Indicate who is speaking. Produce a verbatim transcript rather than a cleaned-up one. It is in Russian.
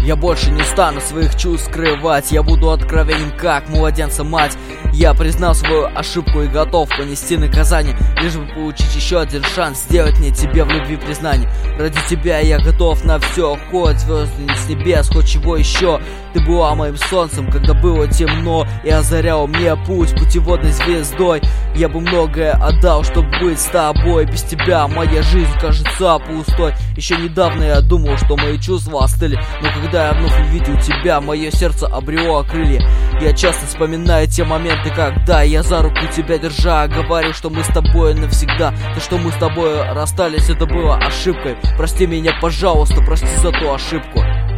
Speaker 1: Я больше не стану своих чувств скрывать. Я буду откровенен, как младенца мать. Я признал свою ошибку и готов понести наказание, лишь бы получить еще один шанс сделать мне тебе в любви признание. Ради тебя я готов на все, хоть звезды не с небес, хоть чего еще. Ты была моим солнцем, когда было темно, и озаряла мне путь путеводной звездой. Я бы многое отдал, чтобы быть с тобой. Без тебя моя жизнь кажется пустой. Еще недавно я думал, что мои чувства остыли, но когда я вновь увидел тебя, мое сердце обрело крылья. Я часто вспоминаю те моменты, когда я за руку тебя держа говорю, что мы с тобой навсегда. То, что мы с тобой расстались, это было ошибкой. Прости меня, пожалуйста, прости за ту ошибку.